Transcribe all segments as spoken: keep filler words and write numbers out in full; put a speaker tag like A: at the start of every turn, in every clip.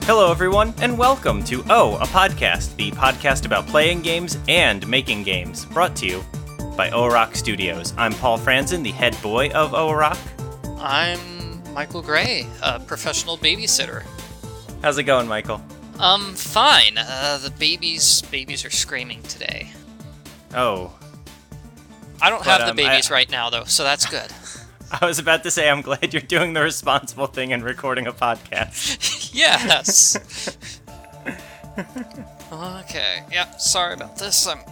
A: Hello, everyone, and welcome to Oh, a Podcast, the podcast about playing games and making games, brought to you by O-Rock Studios. I'm Paul Franzen, the head boy of O-Rock.
B: I'm Michael Gray, a professional babysitter.
A: How's it going, Michael?
B: Um, fine. Uh, the babies babies are screaming today.
A: Oh.
B: I don't
A: But,
B: have
A: um,
B: the babies
A: I-
B: right now, though, so that's good.
A: I was about to say I'm glad you're doing the responsible thing and recording a podcast.
B: Yes! Okay, yeah, sorry about this. I'm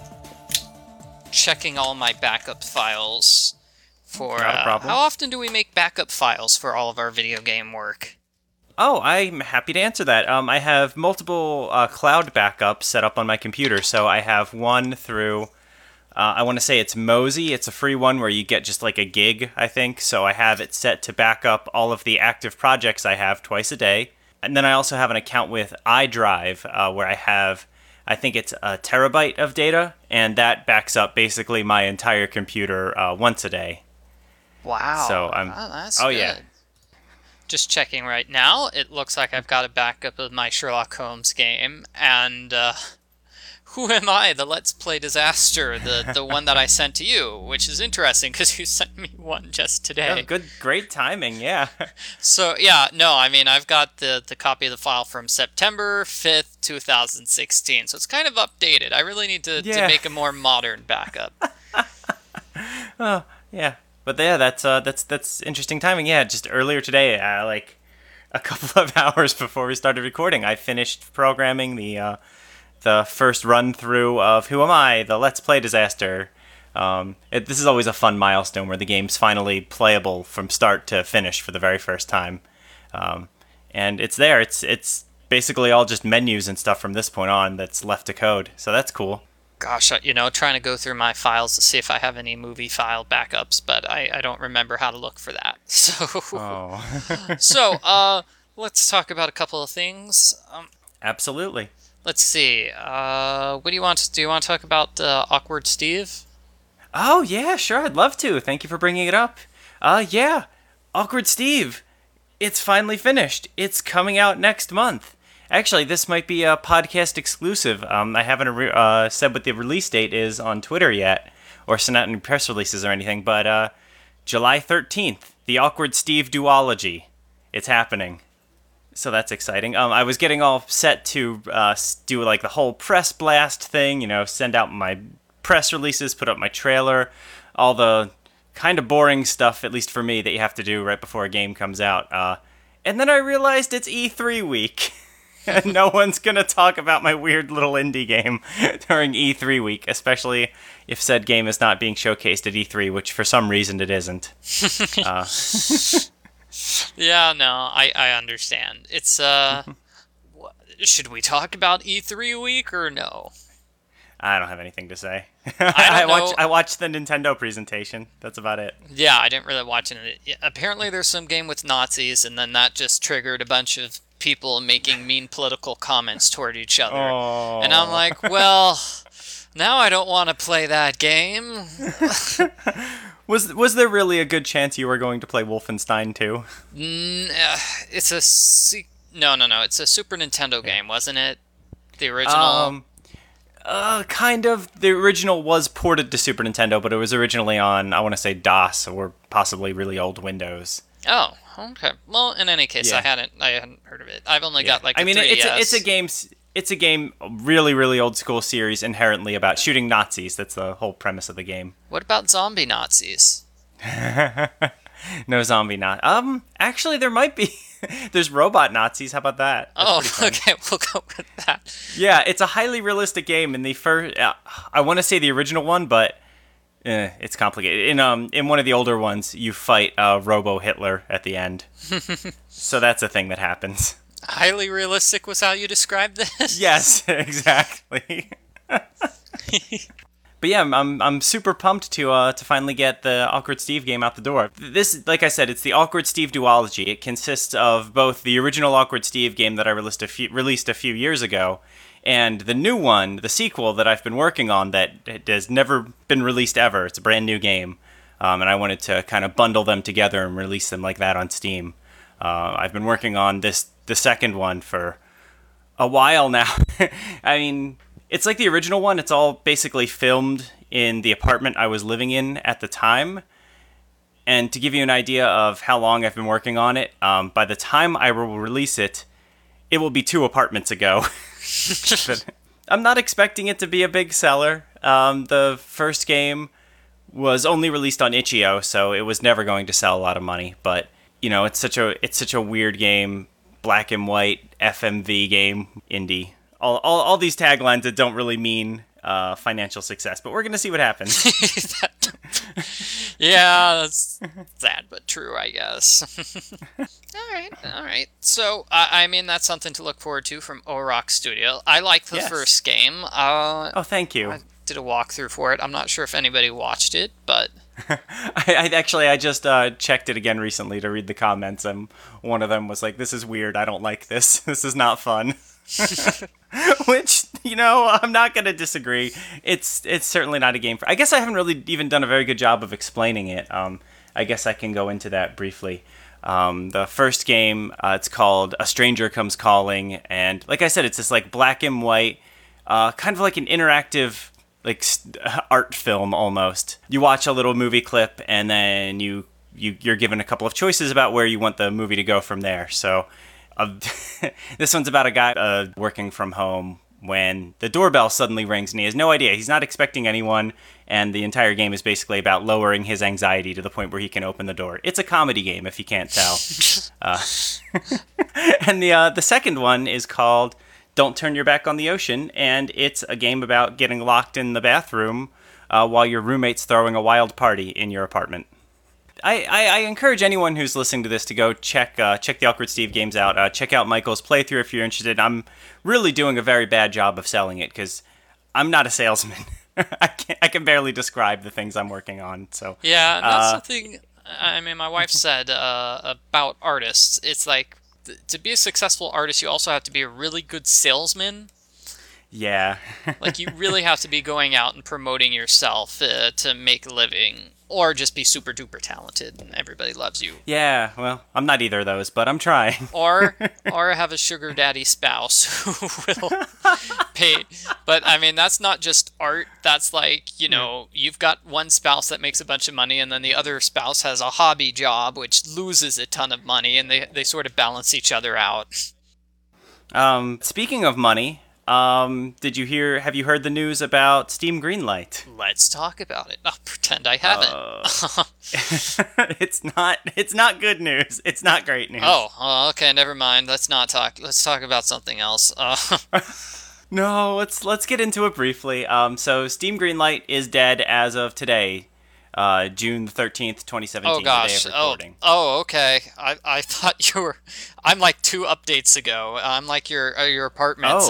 B: checking all my backup files for...
A: Not a
B: uh,
A: problem.
B: How often do we make backup files for all of our video game work?
A: Oh, I'm happy to answer that. Um, I have multiple uh, cloud backups set up on my computer, so I have one through... Uh, I want to say it's Mozy. It's a free one where you get just like a gig, I think. So I have it set to back up all of the active projects I have twice a day. And then I also have an account with iDrive uh, where I have, I think it's a terabyte of data. And that backs up basically my entire computer uh, once a day.
B: Wow.
A: So I'm-
B: Oh, that's
A: oh,
B: good.
A: yeah.
B: Just checking right now. It looks like I've got a backup of my Sherlock Holmes game, and uh, who am I? The Let's Play Disaster, the the one that I sent to you, which is interesting because you sent me one just today.
A: Oh, good, great timing, yeah.
B: So yeah, no, I mean I've got the the copy of the file from September fifth, two thousand sixteen, so it's kind of updated. I really need to,
A: Yeah.
B: to make a more modern backup.
A: Oh, yeah. But yeah, that's uh, that's that's interesting timing. Yeah, just earlier today, uh, like a couple of hours before we started recording, I finished programming the uh, the first run through of Who Am I? The Let's Play Disaster. Um, it, this is always a fun milestone where the game's finally playable from start to finish for the very first time, um, and it's there. It's it's basically all just menus and stuff from this point on that's left to code. So that's cool.
B: Gosh, I- you know, trying to go through my files to see if I have any movie file backups, but I, I don't remember how to look for that. So,
A: Oh,
B: so uh, let's talk about a couple of things. Um,
A: absolutely.
B: let's see. Uh, what do you want? To, do you want to talk about uh, Awkward Steve?
A: Oh, yeah, sure, I'd love to. Thank you for bringing it up. Uh, yeah, Awkward Steve. It's finally finished. It's coming out next month. Actually, this might be a podcast exclusive. Um, I haven't re- uh, said what the release date is on Twitter yet, or sent out any press releases or anything, but uh, July thirteenth, the Awkward Steve duology. It's happening. So that's exciting. Um, I was getting all set to uh, s- do like the whole press blast thing, you know, send out my press releases, put up my trailer, all the kind of boring stuff, at least for me, that you have to do right before a game comes out. Uh, and then I realized it's E three week. And no one's going to talk about my weird little indie game during E three week, especially if said game is not being showcased at E three, which for some reason it isn't. Uh,
B: Yeah, no, I, I understand. It's, uh... wh- should we talk about E three week or no?
A: I don't have anything to say.
B: I don't
A: watched
B: know.
A: I watched the Nintendo presentation. That's about it.
B: Yeah, I didn't really watch it. Yeah, apparently there's some game with Nazis, and then that just triggered a bunch of people making mean political comments toward each other.
A: Oh.
B: And I'm like, well, now I don't want to play that game.
A: Was was there really a good chance you were going to play Wolfenstein two?
B: Mm, uh, it's a... Se- no, no, no. It's a Super Nintendo game, wasn't it? The original...
A: Um, uh, kind of. The original was ported to Super Nintendo, but it was originally on, I want to say, DOS or possibly really old Windows.
B: Oh, okay. Well, in any case,
A: Yeah.
B: I hadn't I hadn't heard of it. I've only
A: Yeah.
B: got like
A: I
B: a
A: mean,
B: three D S.
A: it's a, it's a game. It's a game, really, really old school series, inherently about shooting Nazis. That's the whole premise of the game.
B: What about zombie Nazis?
A: No zombie not. Um, actually, there might be. There's robot Nazis. How about that? That's
B: Oh,
A: pretty fun.
B: okay. We'll go with that.
A: Yeah, it's a highly realistic game. In the first, uh, I want to say the original one, but eh, it's complicated. In um, in one of the older ones, you fight uh, Robo Hitler at the end. So that's a thing that happens.
B: Highly realistic was how you described this?
A: Yes, exactly. But yeah, I'm, I'm I'm super pumped to uh to finally get the Awkward Steve game out the door. This, like I said, it's the Awkward Steve duology. It consists of both the original Awkward Steve game that I released a few, released a few years ago, and the new one, the sequel that I've been working on that has never been released ever. It's a brand new game, um, and I wanted to kind of bundle them together and release them like that on Steam. Uh, I've been working on this the second one for a while now. I mean, it's like the original one. It's all basically filmed in the apartment I was living in at the time. And to give you an idea of how long I've been working on it, um, by the time I will release it, it will be two apartments ago. But I'm not expecting it to be a big seller. Um, the first game was only released on itch dot io, so it was never going to sell a lot of money. But you know, it's such a it's such a weird game, black and white F M V game, indie. All all, all these taglines that don't really mean uh, financial success, but we're gonna see what happens.
B: Yeah, that's sad but true, I guess. all right, all right. So, uh, I mean, that's something to look forward to from O-Rock Studio. I like the
A: Yes.
B: first game. Uh,
A: Oh, thank you.
B: I did a walkthrough for it. I'm not sure if anybody watched it, but
A: I, I actually I just uh, checked it again recently to read the comments, and one of them was like, "This is weird. I don't like this. This is not fun." Which, you know, I'm not gonna disagree. It's it's certainly not a game for. I guess I haven't really even done a very good job of explaining it. Um, I guess I can go into that briefly. Um, the first game, uh, it's called A Stranger Comes Calling, and like I said, it's this like black and white, uh, kind of like an interactive like st- art film almost. You watch a little movie clip, and then you you you're given a couple of choices about where you want the movie to go from there. So. Uh, this one's about a guy uh, working from home when the doorbell suddenly rings and he has no idea. He's not expecting anyone, and the entire game is basically about lowering his anxiety to the point where he can open the door. It's a comedy game, if you can't tell. uh, and the uh, the second one is called Don't Turn Your Back on the Ocean, and it's a game about getting locked in the bathroom uh, while your roommate's throwing a wild party in your apartment. I, I, I encourage anyone who's listening to this to go check uh, check the Awkward Steve games out. Uh, check out Michael's playthrough if you're interested. I'm really doing a very bad job of selling it because I'm not a salesman. I can I can barely describe the things I'm working on. So
B: yeah, that's
A: uh,
B: something. I mean, my wife said uh, about artists. It's like th- to be a successful artist, you also have to be a really good salesman.
A: Yeah.
B: Like, you really have to be going out and promoting yourself uh, to make a living, or just be super duper talented and everybody loves you.
A: Yeah, well, I'm not either of those, but I'm trying.
B: Or or have a sugar daddy spouse who will pay. But, I mean, that's not just art. That's like, you know, you've got one spouse that makes a bunch of money, and then the other spouse has a hobby job, which loses a ton of money, and they, they sort of balance each other out.
A: Um, speaking of money, um, did you hear, have you heard the news about Steam Greenlight?
B: Let's talk about it. I'll pretend I haven't.
A: Uh, it's not, it's not good news. It's not great news.
B: Oh, oh, okay, never mind. Let's not talk. Let's talk about something else. Uh,
A: No, let's let's get into it briefly. Um, so Steam Greenlight is dead as of today, uh, June thirteenth, twenty seventeen.
B: oh gosh.
A: The day of
B: Oh,
A: recording.
B: oh, okay. I, I thought you were. I'm like two updates ago. I'm like your uh, your apartments
A: Oh.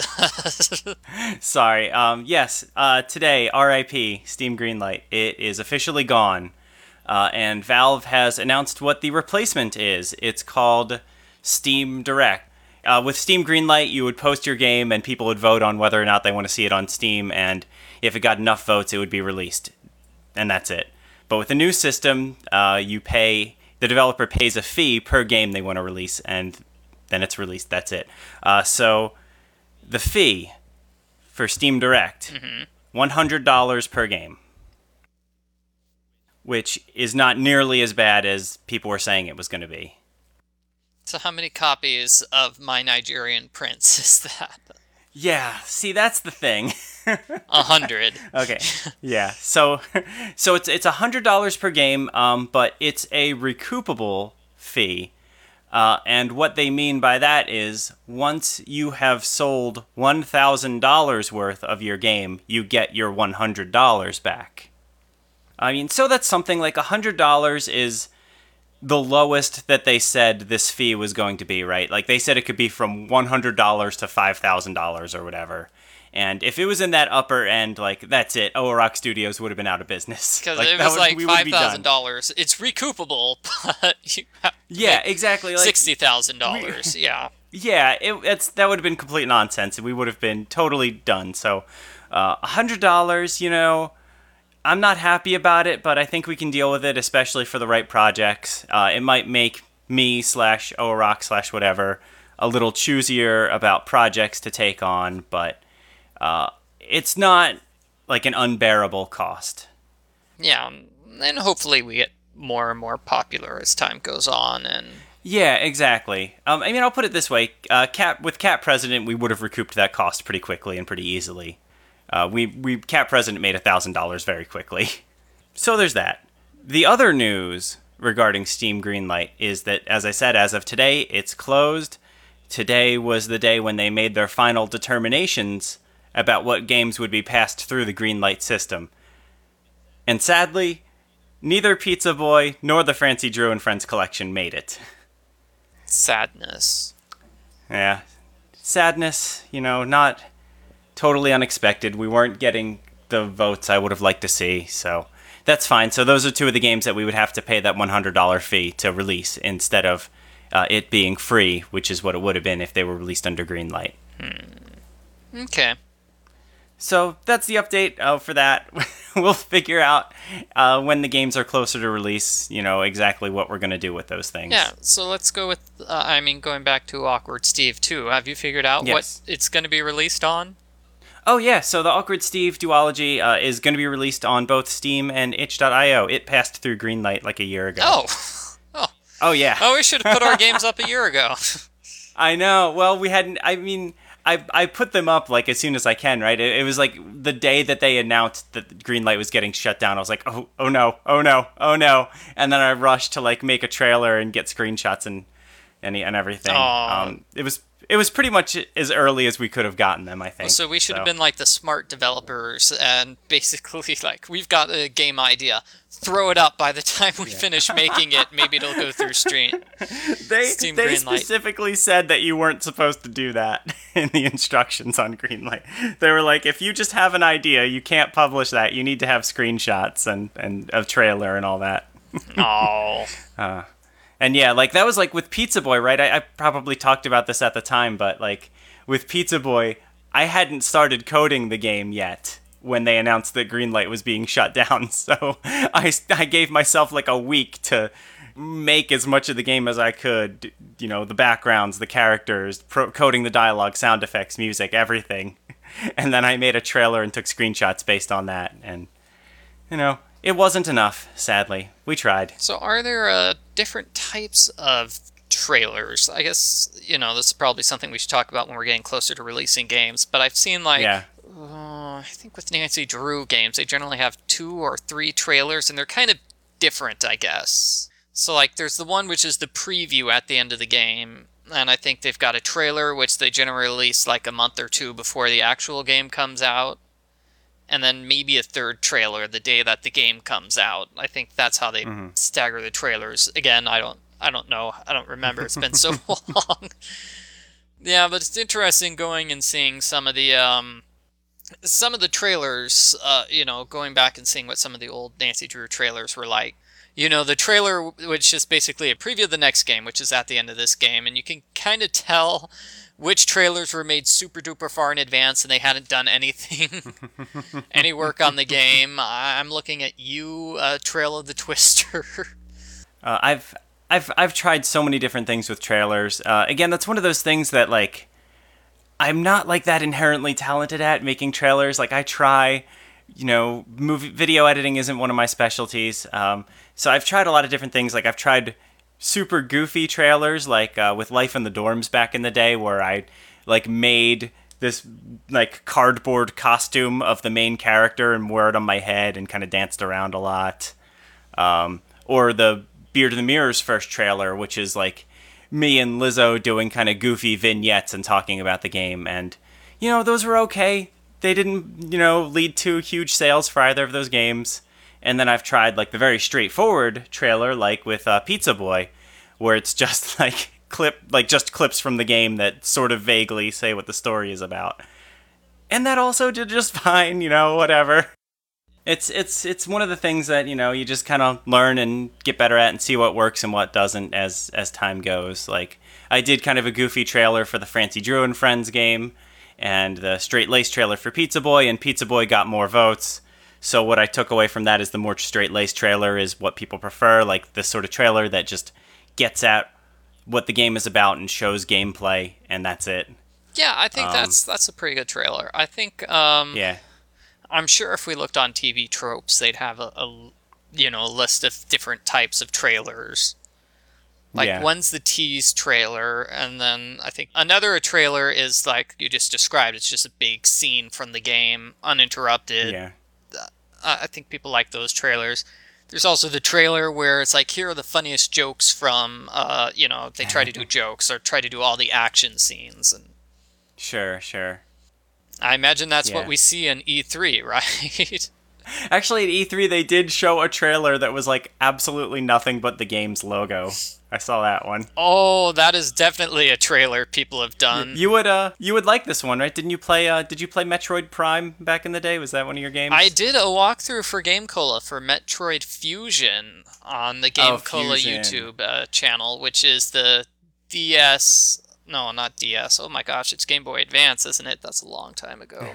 B: and.
A: Sorry. Um, yes. Uh, today, R I P Steam Greenlight. It is officially gone, uh, and Valve has announced what the replacement is. It's called Steam Direct. Uh, with Steam Greenlight, you would post your game, and people would vote on whether or not they want to see it on Steam, and if it got enough votes, it would be released, and that's it. But with the new system, uh, you pay the developer pays a fee per game they want to release, and then it's released. That's it. Uh, so the fee for Steam Direct,
B: Mhm.
A: one hundred dollars per game, which is not nearly as bad as people were saying it was going to be.
B: So how many copies of My Nigerian Prince is that?
A: Yeah, see, that's the thing.
B: A hundred.
A: Okay, yeah. So, so it's it's a hundred dollars per game, um, but it's a recoupable fee, uh, and what they mean by that is once you have sold one thousand dollars worth of your game, you get your one hundred dollars back. I mean, so that's something like a hundred dollars is the lowest that they said this fee was going to be, right? Like, they said it could be from one hundred dollars to five thousand dollars or whatever. And if it was in that upper end, like, that's it. O-Rock Studios would have been out of business.
B: Because
A: Like,
B: it
A: that
B: was
A: would-
B: like
A: we would
B: five
A: be done.
B: thousand dollars. It's recoupable, but you have to
A: Yeah,
B: make
A: exactly. Like,
B: sixty thousand dollars. Yeah.
A: yeah, it, it's that would have been complete nonsense, and we would have been totally done. So, uh, one hundred dollars, you know, I'm not happy about it, but I think we can deal with it, especially for the right projects. Uh, it might make me slash O-Rock slash whatever a little choosier about projects to take on, but uh, it's not like an unbearable cost.
B: Yeah, and hopefully we get more and more popular as time goes on. And
A: yeah, exactly. Um, I mean, I'll put it this way: uh, Cat with Cat President, we would have recouped that cost pretty quickly and pretty easily. Uh, we we Cat President made a thousand dollars very quickly. So there's that. The other news regarding Steam Greenlight is that, as I said, as of today, it's closed. Today was the day when they made their final determinations about what games would be passed through the Greenlight system. And sadly, neither Pizza Boy nor the Francie Drew and Friends collection made it.
B: Sadness.
A: Yeah. Sadness, you know, not totally unexpected. We weren't getting the votes I would have liked to see, so that's fine. So those are two of the games that we would have to pay that one hundred dollars fee to release instead of uh, it being free, which is what it would have been if they were released under Greenlight.
B: Hmm. Okay.
A: So that's the update uh, for that. We'll figure out uh, when the games are closer to release, you know, exactly what we're going to do with those things.
B: Yeah, so let's go with, uh, I mean, going back to Awkward Steve, too. Have you figured out
A: Yes.
B: what it's going to be released on?
A: Oh, yeah, so the Awkward Steve duology uh, is going to be released on both Steam and itch dot io. It passed through Greenlight like a year ago.
B: Oh! Oh,
A: Oh, yeah.
B: oh we should have put our games up a year ago.
A: I know. Well, we hadn't, I mean... I I put them up like as soon as I can, right? It, it was like the day that they announced that Greenlight was getting shut down. I was like, oh oh no, oh no, oh no, and then I rushed to like make a trailer and get screenshots and and, and everything. Um, it was it was pretty much as early as we could have gotten them, I think.
B: So we should
A: so.
B: have been like the smart developers and basically like, we've got a game idea. Throw it up by the time we yeah. finish making it. Maybe it'll go through stream.
A: They,
B: Steam
A: they
B: Greenlight.
A: specifically said that you weren't supposed to do that in the instructions on Greenlight. They were like, if you just have an idea, you can't publish that. You need to have screenshots and, and a trailer and all that.
B: Oh.
A: uh, and yeah, like that was like with Pizza Boy, right? I, I probably talked about this at the time, but like with Pizza Boy, I hadn't started coding the game yet when they announced that Greenlight was being shut down. So I, I gave myself like a week to make as much of the game as I could, you know, the backgrounds, the characters, pro- coding the dialogue, sound effects, music, everything. And then I made a trailer and took screenshots based on that. And, you know, it wasn't enough, sadly. We tried.
B: So are there uh, different types of trailers? I guess, you know, this is probably something we should talk about when we're getting closer to releasing games. But I've seen like...
A: Yeah.
B: Uh, I think with Nancy Drew games, they generally have two or three trailers, and they're kind of different, I guess. So, like, there's the one which is the preview at the end of the game, and I think they've got a trailer which they generally release like a month or two before the actual game comes out, and then maybe a third trailer the day that the game comes out. I think that's how they mm-hmm. stagger the trailers. Again, I don't, I don't know, I don't remember. It's been so long. Yeah, but it's interesting going and seeing some of the um. Some of the trailers, uh, you know, going back and seeing what some of the old Nancy Drew trailers were like. You know, the trailer, which is basically a preview of the next game, which is at the end of this game, and you can kind of tell which trailers were made super duper far in advance and they hadn't done anything, any work on the game. I'm looking at you, uh, Trail of the Twister.
A: uh, I've, I've, I've tried so many different things with trailers. Uh, again, that's one of those things that, like, I'm not like that inherently talented at making trailers. Like I try, you know, movie video editing isn't one of my specialties. Um, so I've tried a lot of different things. Like I've tried super goofy trailers, like uh, with Life in the Dorms back in the day, where I like made this like cardboard costume of the main character and wore it on my head and kind of danced around a lot. Um, or the Beard of the Mirror's first trailer, which is like me and Lizzo doing kind of goofy vignettes and talking about the game. And, you know, those were okay. They didn't, you know, lead to huge sales for either of those games. And then I've tried, like, the very straightforward trailer, like with uh, Pizza Boy, where it's just, like, clip, like just clips from the game that sort of vaguely say what the story is about. And that also did just fine, you know, whatever. It's it's it's one of the things that, you know, you just kind of learn and get better at and see what works and what doesn't as as time goes. Like, I did kind of a goofy trailer for the Francie Drew and Friends game and the Straight Lace trailer for Pizza Boy, and Pizza Boy got more votes. So what I took away from that is the more Straight Lace trailer is what people prefer, like this sort of trailer that just gets at what the game is about and shows gameplay, and that's it.
B: Yeah, I think
A: Um,
B: that's that's a pretty good trailer. I think um,
A: Yeah.
B: I'm sure if we looked on T V tropes, they'd have a, a you know a list of different types of trailers. Like,
A: yeah.
B: one's the tease trailer, and then I think another trailer is like you just described. It's just a big scene from the game, uninterrupted.
A: Yeah.
B: Uh, I think people like those trailers. There's also the trailer where it's like, here are the funniest jokes from, uh, you know, they try to do jokes or try to do all the action scenes. And
A: Sure, sure.
B: I imagine that's
A: Yeah.
B: what we see in E three, right?
A: Actually, at E three, they did show a trailer that was like absolutely nothing but the game's logo. I saw that one.
B: Oh, that is definitely a trailer people have done.
A: You would uh you would like this one, right? Didn't you play uh did you play Metroid Prime back in the day? Was that one of your games?
B: I did a walkthrough for Game Cola for Metroid Fusion on the Game
A: Oh,
B: Cola
A: Fusion.
B: YouTube uh, channel, which is the D S. No, not D S. Oh my gosh, it's Game Boy Advance, isn't it? That's a long time ago.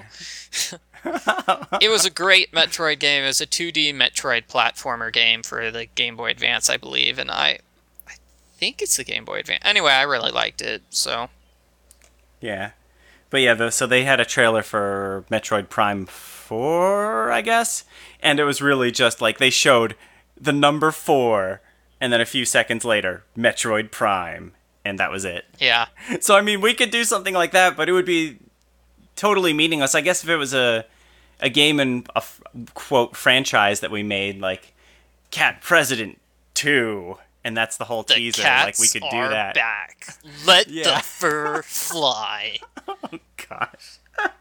B: It was a great Metroid game. It was a two D Metroid platformer game for the Game Boy Advance, I believe, and I, I think it's the Game Boy Advance. Anyway, I really liked it, so...
A: Yeah. But yeah, the, so they had a trailer for Metroid Prime four, I guess, and it was really just like they showed the number four, and then a few seconds later, Metroid Prime, and that was it.
B: Yeah.
A: So I mean, we could do something like that, but it would be totally meaningless. I guess if it was a a game and a f- quote franchise that we made, like Cat President two, and that's the whole
B: The
A: teaser.
B: cats
A: Like we could do
B: are
A: that.
B: back. Let
A: Yeah.
B: the fur fly.
A: Gosh.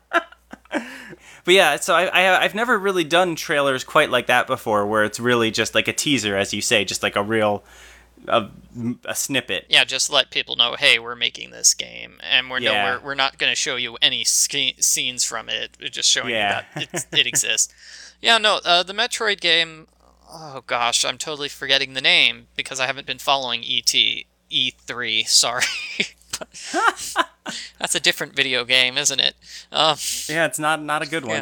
A: But yeah, so I, I I've never really done trailers quite like that before, where it's really just like a teaser, as you say, just like a real a, a snippet.
B: Yeah, just let people know, hey, we're making this game, and we're
A: Yeah.
B: no, we're, we're not going to show you any ske- scenes from it. We're just showing
A: Yeah.
B: you that it, it exists. Yeah, no, uh, the Metroid game. Oh gosh, I'm totally forgetting the name because I haven't been following E T E three. Sorry, that's a different video game, isn't it? Um,
A: Yeah, it's not not a good one.
B: Yeah.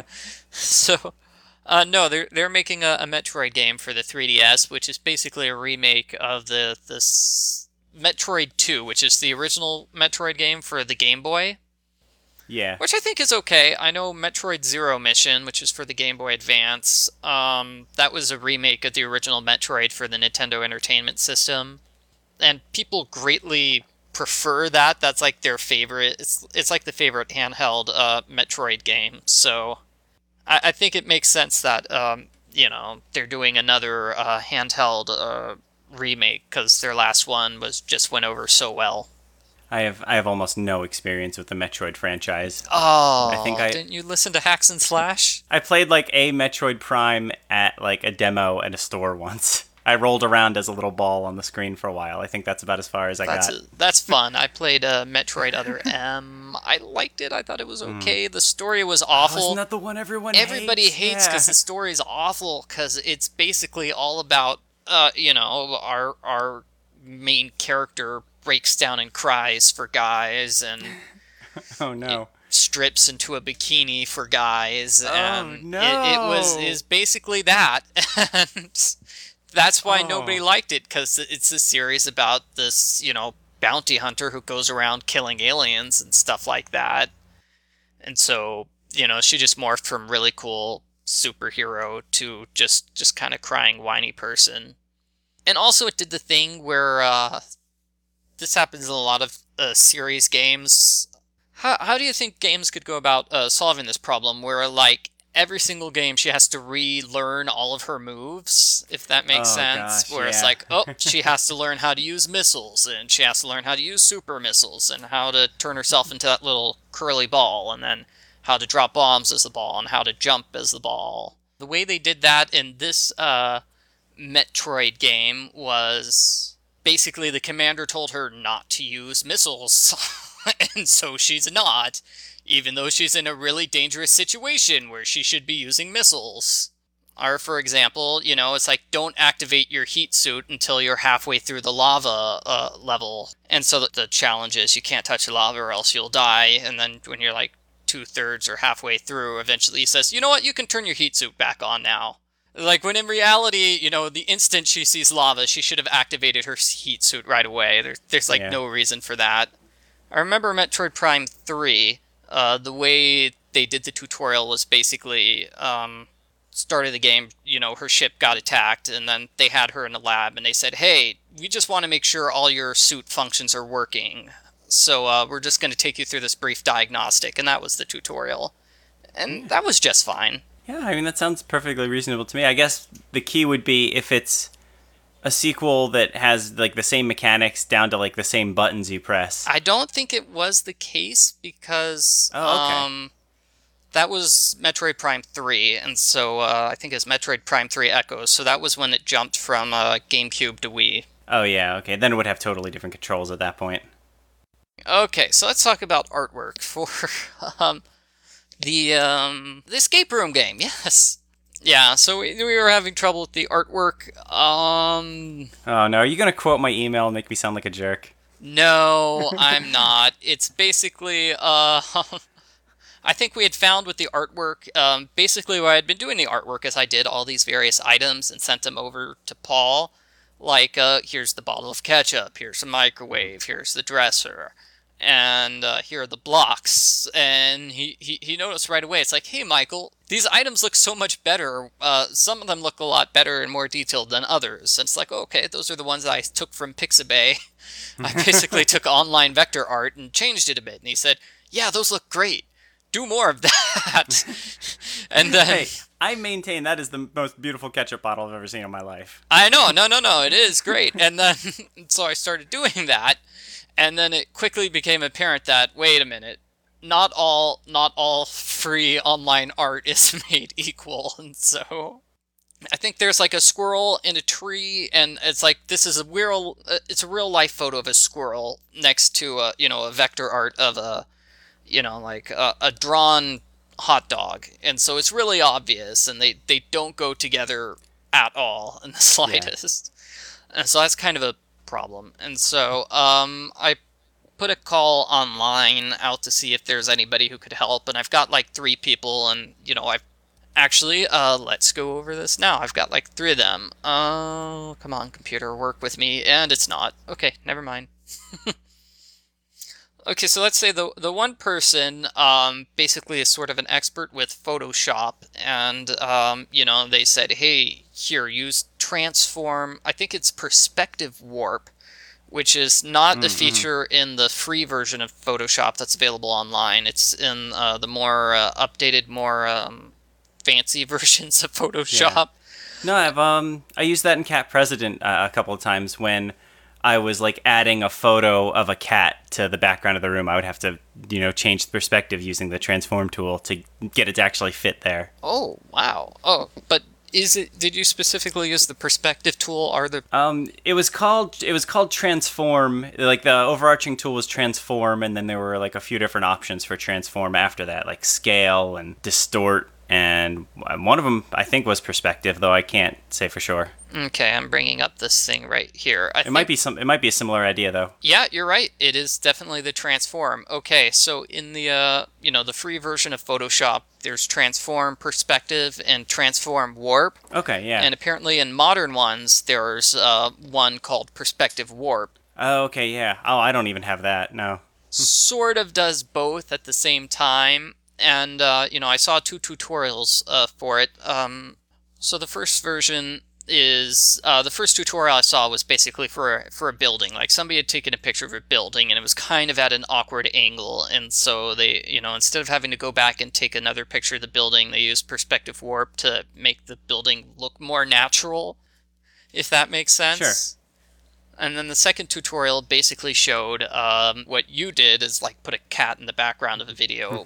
B: So, uh, no, they're they're making a, a Metroid game for the three D S, which is basically a remake of the this Metroid two, which is the original Metroid game for the Game Boy,
A: Yeah.
B: which I think is okay. I know Metroid Zero Mission, which is for the Game Boy Advance, um, that was a remake of the original Metroid for the Nintendo Entertainment System, and people greatly prefer that. That's like their favorite. It's it's like the favorite handheld uh, Metroid game. So I, I think it makes sense that um, you know they're doing another uh, handheld uh, remake because their last one was just went over so well.
A: I have I have almost no experience with the Metroid franchise.
B: Oh,
A: I think I-
B: didn't you listen to Hacks and Slash?
A: I played like a Metroid Prime at like a demo at a store once. I rolled around as a little ball on the screen for a while. I think that's about as far as I
B: That's
A: got.
B: a, that's fun. I played uh, Metroid Other M. I liked it. I thought it was okay. The story was awful.
A: Oh, isn't that the one everyone
B: Everybody
A: hates?
B: hates because the story is awful because it's basically all about uh you know our our main character breaks down and cries for guys and
A: Yeah. Oh no.
B: strips into a bikini for guys
A: Oh,
B: and
A: no.
B: it, it was is basically that and that's why
A: Oh.
B: nobody liked it because it's a series about this you know bounty hunter who goes around killing aliens and stuff like that. And so, you know, she just morphed from really cool superhero to just just kind of crying whiny person. And also it did the thing where uh this happens in a lot of uh, series games. How how do you think games could go about uh, solving this problem where like every single game she has to relearn all of her moves, if that makes
A: Oh,
B: sense,
A: gosh,
B: where it's
A: yeah.
B: like, oh, she has to learn how to use missiles and she has to learn how to use super missiles and how to turn herself into that little curly ball and then how to drop bombs as the ball and how to jump as the ball. The way they did that in this uh, Metroid game was basically the commander told her not to use missiles, and so she's not, even though she's in a really dangerous situation where she should be using missiles. Or, for example, you know, it's like, don't activate your heat suit until you're halfway through the lava uh, level. And so the challenge is you can't touch the lava or else you'll die, and then when you're like two-thirds or halfway through, eventually he says, you know what, you can turn your heat suit back on now. Like, when in reality, you know, the instant she sees lava, she should have activated her heat suit right away. There, there's, like,
A: Yeah.
B: no reason for that. I remember Metroid Prime three, uh, the way they did the tutorial was basically, um, start of the game, you know, her ship got attacked, and then they had her in a lab, and they said, hey, we just want to make sure all your suit functions are working. So, uh, we're just going to take you through this brief diagnostic, and that was the tutorial. And that was just fine.
A: Yeah, I mean, that sounds perfectly reasonable to me. I guess the key would be if it's a sequel that has, like, the same mechanics down to, like, the same buttons you press.
B: I don't think it was the case because
A: Oh, okay.
B: um, that was Metroid Prime three, and so uh, I think it's Metroid Prime three Echoes, so that was when it jumped from uh, GameCube to Wii.
A: Oh, yeah, okay. Then it would have totally different controls at that point.
B: Okay, so let's talk about artwork for um, the um, the escape room game. Yes, yeah. So we, we were having trouble with the artwork. Um,
A: Oh, no. Are you going to quote my email and make me sound like a jerk?
B: no, I'm not. It's basically uh. I think we had found with the artwork, um, basically what I had been doing the artwork is I did all these various items and sent them over to Paul. Like, uh, here's the bottle of ketchup, here's the microwave, here's the dresser, and uh, here are the blocks. And he, he, he noticed right away, it's like, hey, Michael, these items look so much better. Uh, some of them look a lot better and more detailed than others. And it's like, okay, those are the ones that I took from Pixabay. I basically took online vector art and changed it a bit. And he said, yeah, those look great. Do more of that. And then
A: Hey, I maintain that is the most beautiful ketchup bottle I've ever seen in my life.
B: I know, no, no, no, it is great. And then so I started doing that, and then it quickly became apparent that wait a minute, not all not all free online art is made equal, and so I think there's like a squirrel in a tree, and it's like this is a real it's a real life photo of a squirrel next to a you know a vector art of a you know, like a, a drawn hot dog. And so it's really obvious, and they, they don't go together at all in the slightest. Yeah. And so that's kind of a problem. And so um, I put a call online out to see if there's anybody who could help, and I've got like three people, and, you know, I've actually, uh, let's go over this now. I've got like three of them. Oh, come on, computer, work with me. And it's not. Okay, never mind. Okay, so let's say the the one person um, basically is sort of an expert with Photoshop, and um, you know they said, hey, here, use transform. I think it's perspective warp, which is not mm-hmm. a feature in the free version of Photoshop that's available online. It's in uh, the more uh, updated, more um, fancy versions of Photoshop.
A: Yeah. No, I've um I used that in Cat President uh, a couple of times when I was like adding a photo of a cat to the background of the room. I would have to, you know, change the perspective using the transform tool to get it to actually fit there.
B: Oh, wow. Oh, but is it, did you specifically use the perspective tool? Are the
A: Um it was called it was called transform. Like the overarching tool was transform, and then there were like a few different options for transform after that, like scale and distort, and one of them I think was perspective, though I can't say for sure.
B: Okay, I'm bringing up this thing right here. I
A: it
B: think,
A: might be some. It might be a similar idea, though.
B: Yeah, you're right. It is definitely the transform. Okay, so in the uh, you know, the free version of Photoshop, there's transform perspective and transform warp.
A: Okay, yeah.
B: And apparently in modern ones, there's uh, one called perspective warp.
A: Oh, okay, yeah. Oh, I don't even have that. No.
B: Sort of does both at the same time, and uh, you know, I saw two tutorials uh, for it. Um, so the first version is uh, the first tutorial I saw was basically for a, for a building. Like somebody had taken a picture of a building and it was kind of at an awkward angle, and so they, you know, instead of having to go back and take another picture of the building, they used perspective warp to make the building look more natural, if that makes sense.
A: Sure.
B: And then the second tutorial basically showed um, what you did is like put a cat in the background of a video.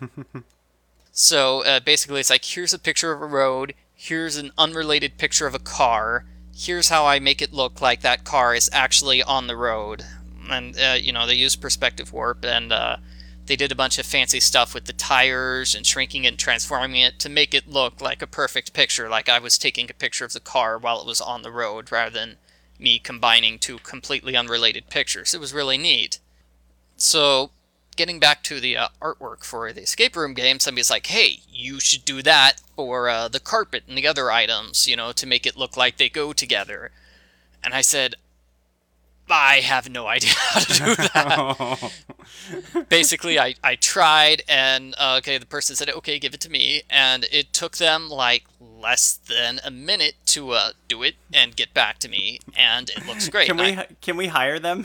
B: So uh, basically it's like, here's a picture of a road, here's an unrelated picture of a car, here's how I make it look like that car is actually on the road. And, uh, you know, they used perspective warp, and uh, they did a bunch of fancy stuff with the tires and shrinking it and transforming it to make it look like a perfect picture, like I was taking a picture of the car while it was on the road, rather than me combining two completely unrelated pictures. It was really neat. So getting back to the uh, artwork for the escape room game, somebody's like, hey, you should do that for uh, the carpet and the other items, you know, to make it look like they go together. And I said, I have no idea how to do that. Basically, I, I tried, and uh, okay, the person said, okay, give it to me. And it took them like less than a minute to uh, do it and get back to me, and it looks great.
A: Can we
B: I,
A: can we hire them?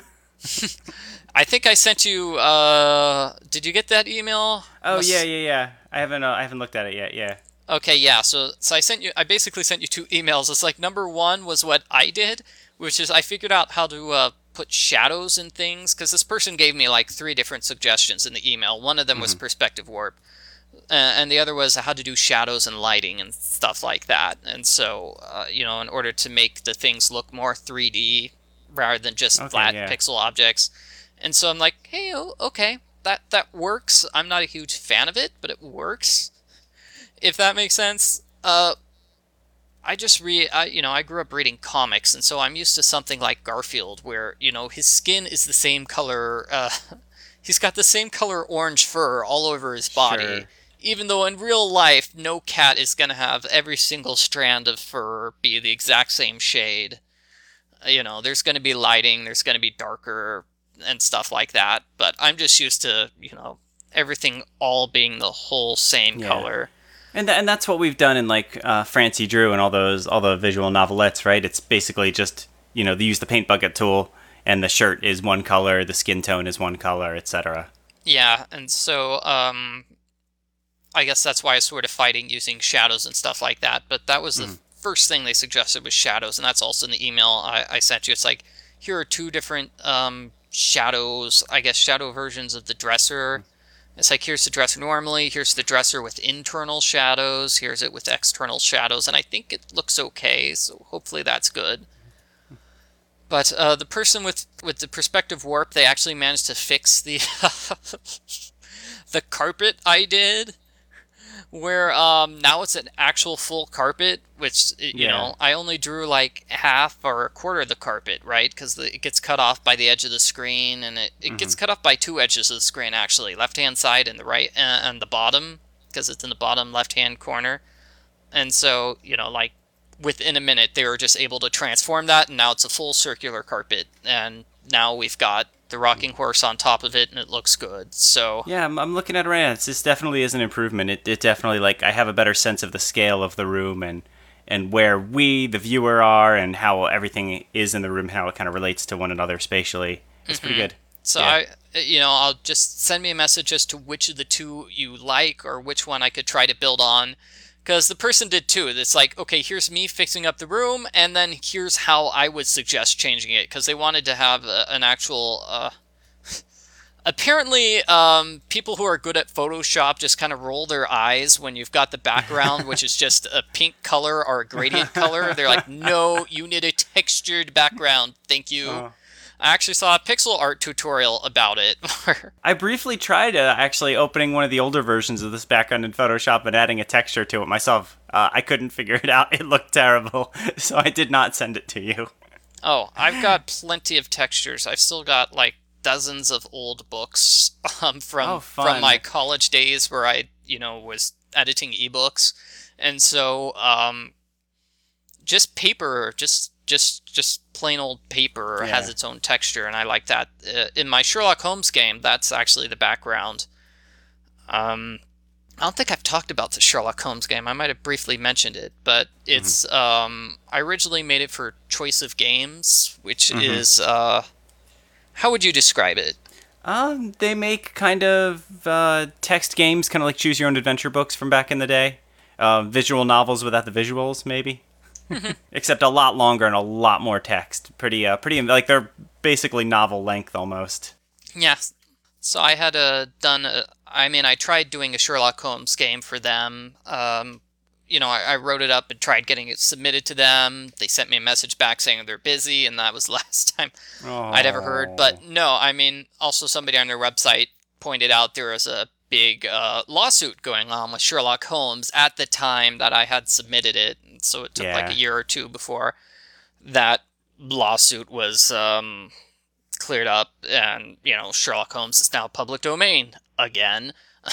B: I think I sent you. Uh, did you get that email?
A: Oh
B: Must-
A: yeah, yeah, yeah. I haven't uh, I haven't looked at it yet. Yeah.
B: Okay, yeah. So, so I sent you. I basically sent you two emails. It's like number one was what I did, which is I figured out how to uh, put shadows in things because this person gave me like three different suggestions in the email. One of them was perspective warp, uh, and the other was how to do shadows and lighting and stuff like that. And so, uh, you know, in order to make the things look more three D rather than just
A: Okay,
B: flat
A: yeah.
B: pixel objects. And so I'm like, hey, oh, okay, that that works. I'm not a huge fan of it, but it works. If that makes sense. Uh, I just read, I, you know, I grew up reading comics, and so I'm used to something like Garfield, where, you know, his skin is the same color, uh, he's got the same color orange fur all over his body.
A: Sure.
B: Even though in real life, no cat is going to have every single strand of fur be the exact same shade. Uh, You know, there's going to be lighting, there's going to be darker, and stuff like that, but I'm just used to, you know, everything all being the whole same
A: Yeah.
B: color.
A: And th- and that's what we've done in like uh, Francie Drew and all those all the visual novelettes, right? It's basically just, you know, they use the paint bucket tool, and the shirt is one color, the skin tone is one color, et cetera.
B: Yeah, and so um, I guess that's why I was sort of fighting using shadows and stuff like that. But that was the first thing they suggested was shadows, and that's also in the email I, I sent you. It's like, here are two different um, shadows, I guess shadow versions of the dresser. It's like, here's the dresser normally, here's the dresser with internal shadows, here's it with external shadows, and I think it looks okay, so hopefully that's good. But uh, the person with, with the perspective warp, they actually managed to fix the the carpet I did, where um, now it's an actual full carpet, which, you
A: Yeah.
B: know, I only drew like half or a quarter of the carpet, right? Because it gets cut off by the edge of the screen, and it, it gets cut off by two edges of the screen, actually, left-hand side and the right, uh, and the bottom, because it's in the bottom left-hand corner. And so, you know, like, within a minute, they were just able to transform that, and now it's a full circular carpet, and now we've got the rocking horse on top of it, and it looks good. So
A: Yeah, I'm, I'm looking at it right now. It's, this definitely is an improvement. It, it definitely, like, I have a better sense of the scale of the room and and where we, the viewer, are, and how everything is in the room, how it kind of relates to one another spatially. It's pretty good.
B: So
A: Yeah.
B: I, you know, I'll just send me a message as to which of the two you like or which one I could try to build on. Because the person did too. It's like, okay, here's me fixing up the room, and then here's how I would suggest changing it. Because they wanted to have a, an actual. Uh... Apparently, um, people who are good at Photoshop just kind of roll their eyes when you've got the background, which is just a pink color or a gradient color. They're like, no, you need a textured background. Thank you.
A: Oh.
B: I actually saw a pixel art tutorial about it.
A: I briefly tried uh, actually opening one of the older versions of this background in Photoshop and adding a texture to it myself. Uh, I couldn't figure it out. It looked terrible, so I did not send it to you.
B: Oh, I've got plenty of textures. I've still got like dozens of old books um, from
A: Oh, fun.
B: from my college days where I, you know, was editing ebooks, and so um, just paper, just just just plain old paper
A: Yeah.
B: has its own texture, and I like that. Uh, in my Sherlock Holmes game, that's actually the background. Um, I don't think I've talked about the Sherlock Holmes game. I might have briefly mentioned it, but it's
A: Mm-hmm.
B: um, I originally made it for Choice of Games, which
A: Mhm.
B: is uh, how would you describe it?
A: Um, they make kind of uh, text games, kind of like choose your own adventure books from back in the day. Uh, visual novels without the visuals, maybe. Except a lot longer and a lot more text. Pretty, uh, pretty like they're basically novel length almost.
B: Yeah. So I had uh, done. A, I mean, I tried doing a Sherlock Holmes game for them. Um, you know, I, I wrote it up and tried getting it submitted to them. They sent me a message back saying they're busy, and that was the last time I'd ever heard. But no, I mean, also somebody on their website pointed out there was a big uh, lawsuit going on with Sherlock Holmes at the time that I had submitted it. And so it took like
A: Yeah.
B: a year or two before that lawsuit was um, cleared up, and, you know, Sherlock Holmes is now public domain again.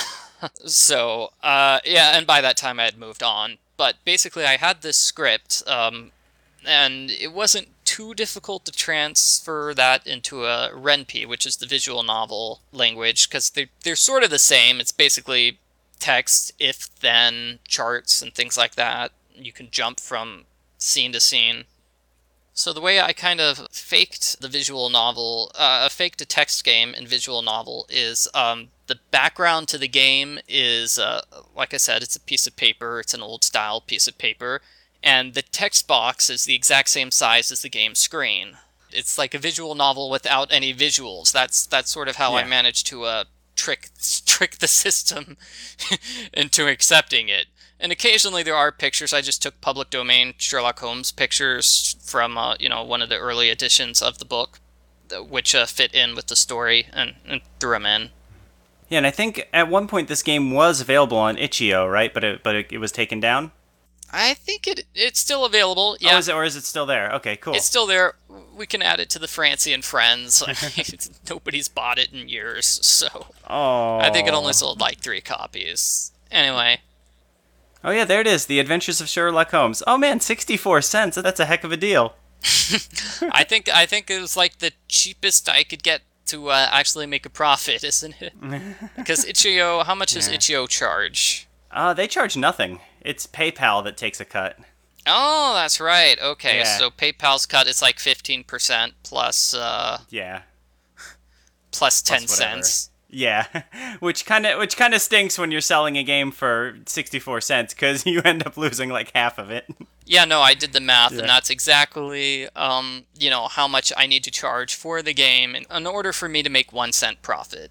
B: So, uh, yeah, and by that time I had moved on. But basically I had this script, um, and it wasn't too difficult to transfer that into a Ren'Py, which is the visual novel language, because they're, they're sort of the same. It's basically text, if, then, charts, and things like that. You can jump from scene to scene. So the way I kind of faked the visual novel, uh, faked a text game in visual novel is um, the background to the game is, uh, like I said, it's a piece of paper. It's an old style piece of paper. And the text box is the exact same size as the game screen. It's like a visual novel without any visuals. That's that's sort of how yeah. I managed to uh, trick trick the system into accepting it. And occasionally there are pictures. I just took public domain Sherlock Holmes pictures from uh, you know one of the early editions of the book, which uh, fit in with the story, and, and threw them in.
A: Yeah, and I think at one point this game was available on itch dot i o, right? But it, but it, it was taken down?
B: I think it it's still available. Yeah.
A: Oh, is it, or is it still there? Okay, cool.
B: It's still there. We can add it to the Francie and Friends. I mean, nobody's bought it in years, so
A: oh.
B: I think it only sold like three copies. Anyway.
A: Oh yeah, there it is. The Adventures of Sherlock Holmes. Oh man, sixty-four cents. That's a heck of a deal.
B: I think I think it was like the cheapest I could get to uh, actually make a profit, isn't it? Because itch dot i o, how much does
A: Yeah.
B: itch dot i o charge?
A: Uh, they charge nothing. It's PayPal that takes a cut.
B: Oh, that's right. Okay,
A: Yeah.
B: so PayPal's cut is like fifteen percent plus uh
A: Yeah.
B: plus ten
A: Plus whatever.
B: cents.
A: Yeah, which kind of which kind of stinks when you're selling a game for sixty-four cents because you end up losing like half of it.
B: Yeah, no, I did the math,
A: Yeah.
B: and that's exactly, um, you know, how much I need to charge for the game in, in order for me to make one cent profit.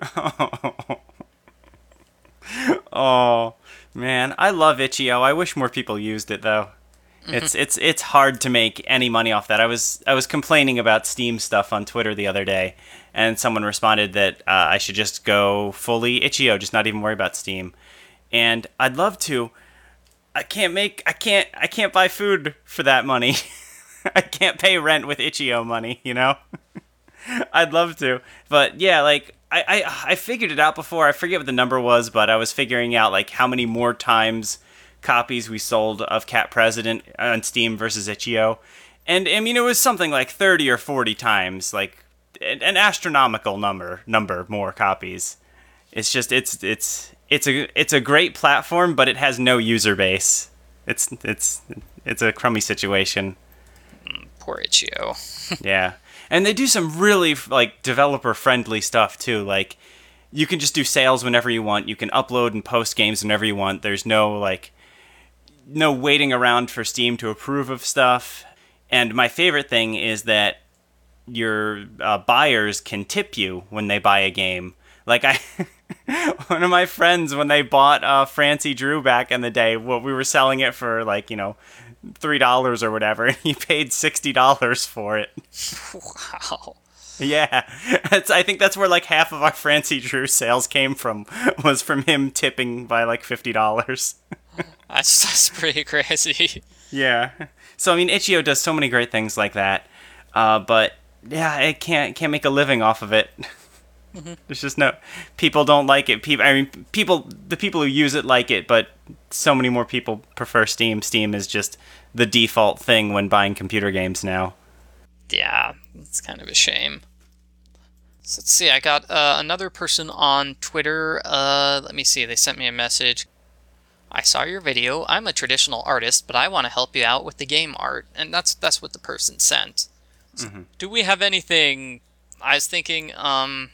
A: Oh man, I love itch dot i o. I wish more people used it though.
B: Mm-hmm.
A: It's it's it's hard to make any money off that. I was I was complaining about Steam stuff on Twitter the other day, and someone responded that uh, I should just go fully itch dot i o, just not even worry about Steam. And I'd love to. I can't make I can't I can't buy food for that money. I can't pay rent with itch dot i o money, you know? I'd love to. But yeah, like I, I I figured it out before. I forget what the number was, but I was figuring out like how many more times copies we sold of Cat President on Steam versus itch dot i o. And I mean it was something like thirty or forty times, like an astronomical number number more copies. It's just it's it's it's a it's a great platform, but it has no user base. It's it's it's a crummy situation.
B: Poor itch dot i o.
A: Yeah. And they do some really like developer friendly stuff too. Like you can just do sales whenever you want. You can upload and post games whenever you want. There's no like no waiting around for Steam to approve of stuff. And my favorite thing is that your uh, buyers can tip you when they buy a game. Like I, one of my friends, when they bought uh, Francie Drew back in the day, well, we were selling it for like, you know, three dollars or whatever, and he paid sixty dollars for it.
B: Wow.
A: Yeah, it's, I think that's where like half of our Francie Drew sales came from, was from him tipping by like fifty dollars.
B: That's, that's pretty crazy.
A: Yeah. So, I mean, itch dot i o does so many great things like that, uh, but yeah, it can't can't make a living off of it. Mm-hmm. There's just no... People don't like it. People, I mean, people, the people who use it like it, but so many more people prefer Steam. Steam is just the default thing when buying computer games now.
B: Yeah, it's kind of a shame. So let's see, I got uh, another person on Twitter. Uh, let me see, they sent me a message. I saw your video. I'm a traditional artist, but I want to help you out with the game art. And that's that's what the person sent. So mm-hmm. Do we have anything... I was thinking, um...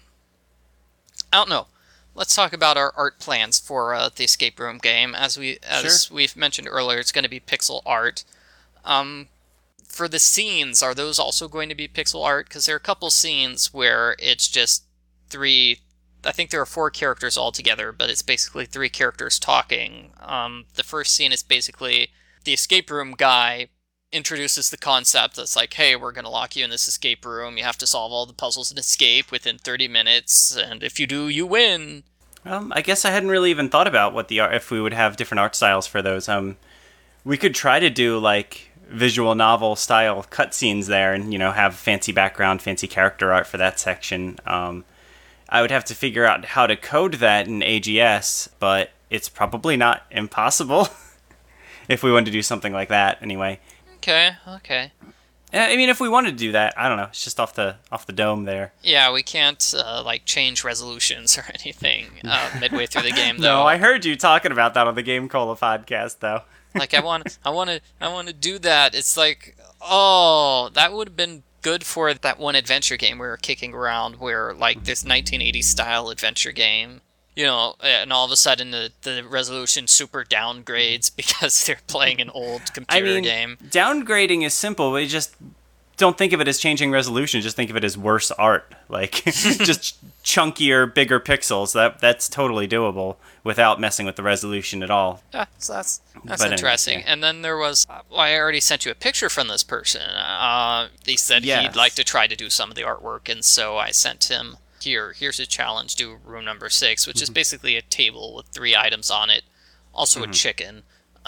B: I don't know. Let's talk about our art plans for uh, the escape room game. As we as
A: Sure.
B: we've mentioned earlier, it's going to be pixel art. Um, for the scenes, are those also going to be pixel art? Because there are a couple scenes where it's just three. I think there are four characters altogether, but it's basically three characters talking. Um, the first scene is basically the escape room guy introduces the concept that's like, hey, we're going to lock you in this escape room. You have to solve all the puzzles and escape within thirty minutes, and if you do, you win.
A: Um, I guess I hadn't really even thought about what the art, if we would have different art styles for those. Um, we could try to do like visual novel style cutscenes there, and you know have fancy background, fancy character art for that section. Um, I would have to figure out how to code that in A G S, but it's probably not impossible if we wanted to do something like that. Anyway.
B: Okay. Okay.
A: I mean, if we wanted to do that, I don't know. It's just off the off the dome there.
B: Yeah, we can't uh, like change resolutions or anything uh, midway through the game, though.
A: No, I heard you talking about that on the Game Cola podcast, though.
B: Like I want, I want to, I want to do that. It's like, oh, that would have been good for that one adventure game we were kicking around, where like this nineteen eighties style adventure game, you know, and all of a sudden the the resolution super downgrades because they're playing an old computer
A: I mean,
B: game.
A: Downgrading is simple. We just don't think of it as changing resolution. Just think of it as worse art, like just chunkier, bigger pixels. That that's totally doable without messing with the resolution at all.
B: Yeah, so that's that's
A: But
B: interesting.
A: anyway, yeah.
B: And then there was, well, I already sent you a picture from this person. Uh, he said
A: Yes.
B: he'd like to try to do some of the artwork, and so I sent him here. Here's a challenge: do room number six, which is basically a table with three items on it, also a chicken.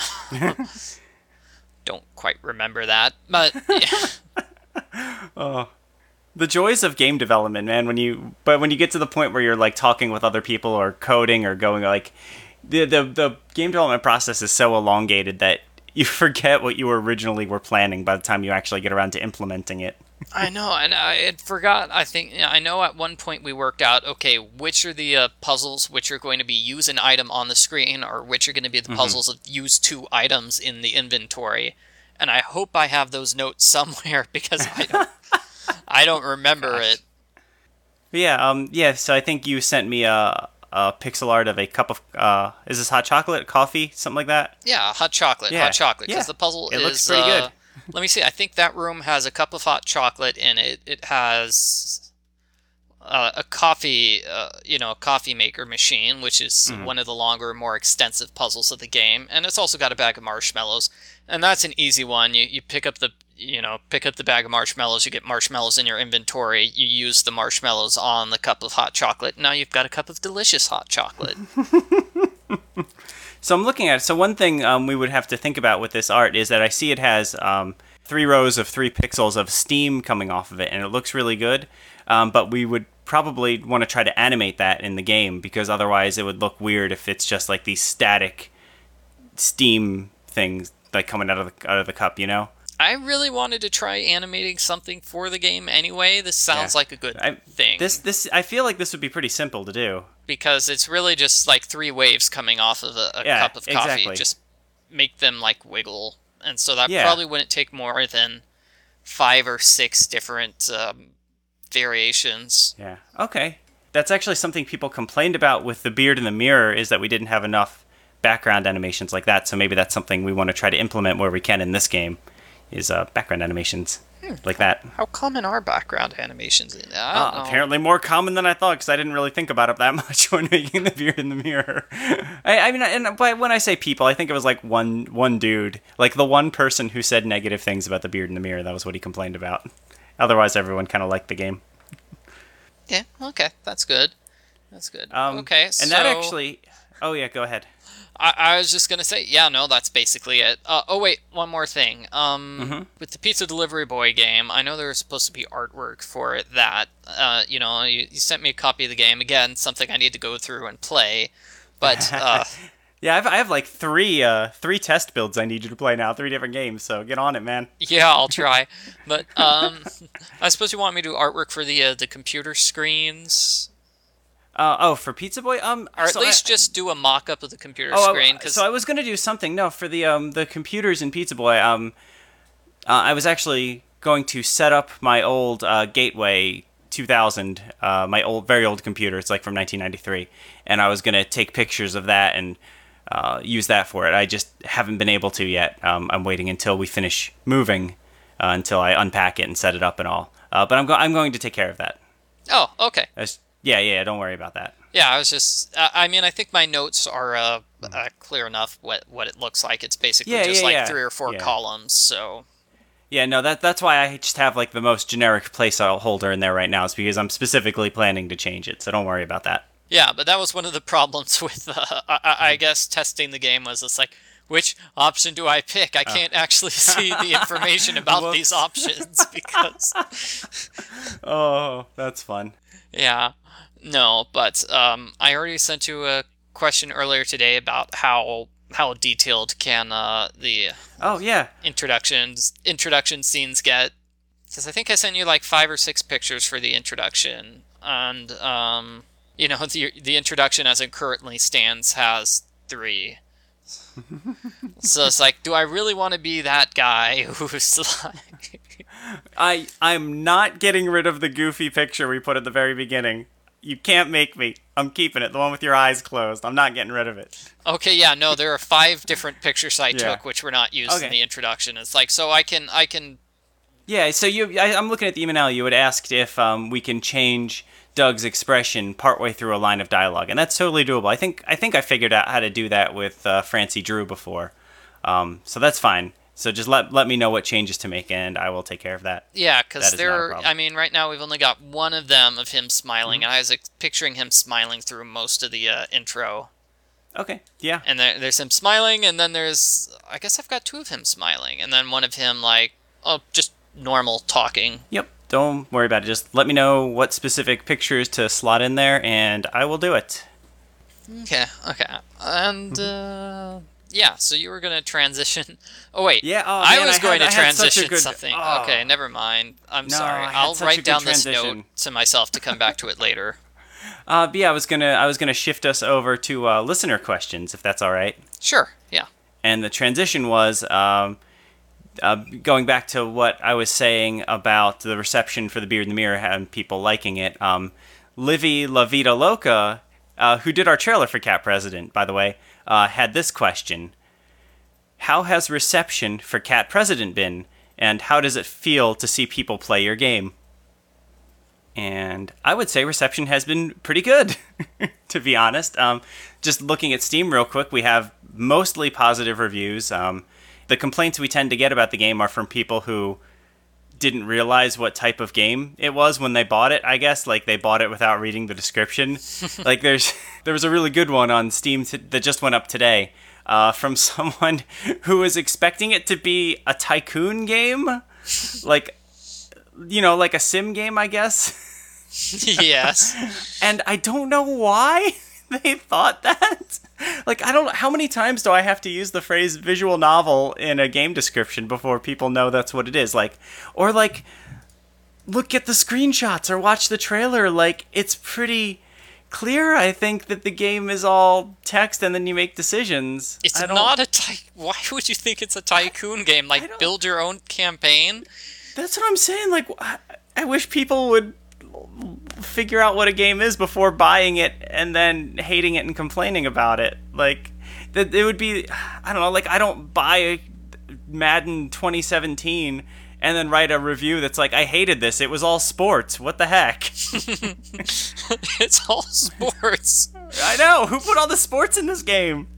B: Don't quite remember that, but yeah.
A: The joys of game development, man. When you but when you get to the point where you're like talking with other people or coding or going like the the the game development process is so elongated that you forget what you originally were planning by the time you actually get around to implementing it.
B: I know, and I had forgot. I think I know at one point we worked out, okay, which are the uh, puzzles which are going to be use an item on the screen, or which are going to be the
A: Mm-hmm.
B: puzzles of use two items in the inventory. And I hope I have those notes somewhere because I don't, I don't remember it.
A: But yeah, um, yeah. So I think you sent me a, a pixel art of a cup of uh, is this hot chocolate, coffee, something like that?
B: Yeah, hot chocolate,
A: Yeah,
B: hot chocolate, because
A: yeah.
B: the puzzle
A: It
B: is.
A: looks pretty
B: uh,
A: good.
B: Let me see. I think that room has a cup of hot chocolate in it. It has uh, a coffee, uh, you know, a coffee maker machine, which is
A: Mm-hmm.
B: one of the longer, more extensive puzzles of the game, and it's also got a bag of marshmallows, and that's an easy one. You you pick up the you know pick up the bag of marshmallows. You get marshmallows in your inventory. You use the marshmallows on the cup of hot chocolate. Now you've got a cup of delicious hot chocolate.
A: So I'm looking at it. So one thing um, we would have to think about with this art is that I see it has um, three rows of three pixels of steam coming off of it, and it looks really good. Um, but we would probably want to try to animate that in the game because otherwise it would look weird if it's just like these static steam things like coming out of the out of the cup, you know?
B: I really wanted to try animating something for the game anyway. This sounds
A: Yeah.
B: like a good
A: I,
B: thing.
A: This this I feel like this would be pretty simple to do.
B: Because it's really just like three waves coming off of a, a
A: Yeah,
B: cup of coffee.
A: exactly.
B: Just make them like wiggle. And so that
A: Yeah.
B: probably wouldn't take more than five or six different um, variations.
A: Yeah. Okay. That's actually something people complained about with the beard in the mirror is that we didn't have enough background animations like that. So maybe that's something we want to try to implement where we can in this game is uh, background animations like that.
B: How common are background animations? I don't
A: Uh,
B: know.
A: apparently more common than I thought because I didn't really think about it that much when making the beard in the mirror. I, I mean, and but when I say people, I think it was like one one dude, like the one person who said negative things about the beard in the mirror. That was what he complained about. Otherwise, everyone kind of liked the game.
B: Yeah, okay, that's good. That's good.
A: Um,
B: okay,
A: and
B: so
A: that actually. Oh yeah, go ahead.
B: I, I was just gonna say, yeah, no, that's basically it. Uh, oh wait, one more thing. Um,
A: Mm-hmm.
B: with the Pizza Delivery Boy game, I know there was supposed to be artwork for it. That, uh, you know, you, you sent me a copy of the game. Again, something I need to go through and play. But uh,
A: Yeah, I've, I have like three uh, three test builds I need you to play now, three different games. So get on it, man.
B: yeah, I'll try. But um, I suppose you want me to do artwork for the uh, the computer screens,
A: Uh, oh, for Pizza Boy, um,
B: or at
A: so
B: least
A: I,
B: just do a mock-up of the computer
A: oh,
B: screen.
A: I,
B: Cause
A: so I was gonna do something. No, for the um the computers in Pizza Boy, um, uh, I was actually going to set up my old uh, Gateway two thousand, uh, my old very old computer. It's like from nineteen ninety-three, and I was gonna take pictures of that and uh, use that for it. I just haven't been able to yet. Um, I'm waiting until we finish moving, uh, until I unpack it and set it up and all. Uh, but I'm go- I'm going to take care of that.
B: oh, okay.
A: As- yeah, yeah, don't worry about that.
B: Yeah, I was just. Uh, I mean, I think my notes are uh, uh, clear enough. What what it looks like. It's basically
A: Yeah,
B: just
A: yeah,
B: like
A: yeah.
B: three or four
A: Yeah.
B: columns. So
A: Yeah, no, that that's why I just have like the most generic placeholder in there right now. Is because I'm specifically planning to change it. So don't worry about that.
B: yeah, but that was one of the problems with. Uh, I, I I guess testing the game was it's like, which option do I pick? I can't actually see the information about
A: Whoops.
B: these options because...
A: Oh, that's fun.
B: Yeah. No, but um, I already sent you a question earlier today about how how detailed can uh, the
A: Oh, yeah.
B: introductions introduction scenes get. Because I think I sent you like five or six pictures for the introduction. And, um, you know, the, the introduction as it currently stands has three. So it's like, do I really want to be that guy who's like...
A: I, I'm not getting rid of the goofy picture we put at the very beginning. You can't make me. I'm keeping it. The one with your eyes closed. I'm not getting rid of it.
B: Okay, yeah, no, there are five different pictures I
A: Yeah.
B: took which were not used
A: Okay.
B: in the introduction. It's like, so I can, I can...
A: Yeah, so you, I, I'm looking at the email. You had asked if um, we can change Doug's expression partway through a line of dialogue, and that's totally doable. I think I think I figured out how to do that with uh, Francie Drew before, um, so that's fine. So just let let me know what changes to make, and I will take care of that.
B: Yeah,
A: That
B: because
A: is not a
B: there.
A: problem.
B: I mean, right now we've only got one of them of him smiling,
A: Mm-hmm.
B: and I was like, picturing him smiling through most of the uh, intro.
A: Okay, yeah.
B: And there, there's him smiling, and then there's, I guess I've got two of him smiling, and then one of him like, oh, just normal talking.
A: Yep, don't worry about it. Just let me know what specific pictures to slot in there, and I will do it.
B: Okay, okay, and uh, yeah. So you were gonna transition. Oh wait,
A: Yeah, oh,
B: I
A: man,
B: was
A: I
B: going
A: had-
B: to
A: I had such a
B: transition
A: good-
B: something.
A: oh.
B: Okay, never mind. I'm
A: No,
B: sorry.
A: I had
B: I'll
A: such a
B: write
A: good
B: down this
A: transition.
B: note to myself to come back to it later.
A: Uh, but yeah, I was gonna I was gonna shift us over to uh, listener questions, if that's all right.
B: Sure. Yeah.
A: And the transition was um, uh, going back to what I was saying about the reception for The Beard in the Mirror and people liking it. Um, Livy La Vida Loca, uh, who did our trailer for Cat President, by the way, uh, had this question. How has reception for Cat President been, and how does it feel to see people play your game? And I would say reception has been pretty good, to be honest. Um, just looking at Steam real quick, we have mostly positive reviews. Um, the complaints we tend to get about the game are from people who didn't realize what type of game it was when they bought it, I guess. Like, they bought it without reading the description. Like, there's there was a really good one on Steam t- that just went up today uh, from someone who was expecting it to be a tycoon game. Like, you know, like a sim game, I guess.
B: Yes.
A: And I don't know why they thought that. Like, I don't. How many times do I have to use the phrase visual novel in a game description before people know that's what it is? Like, or like, look at the screenshots or watch the trailer. Like, it's pretty clear, I think, that the game is all text and then you make decisions.
B: It's
A: I don't-
B: not a ty- Why would you think it's a tycoon game?
A: I
B: Like,
A: don't-
B: build your own campaign?
A: That's what I'm saying. Like, I, I wish people would figure out what a game is before buying it and then hating it and complaining about it. Like, that it would be, I don't know, like, I don't buy Madden twenty seventeen and then write a review that's like, I hated this. It was all sports. What the heck?
B: It's all sports.
A: I know. Who put all the sports in this game?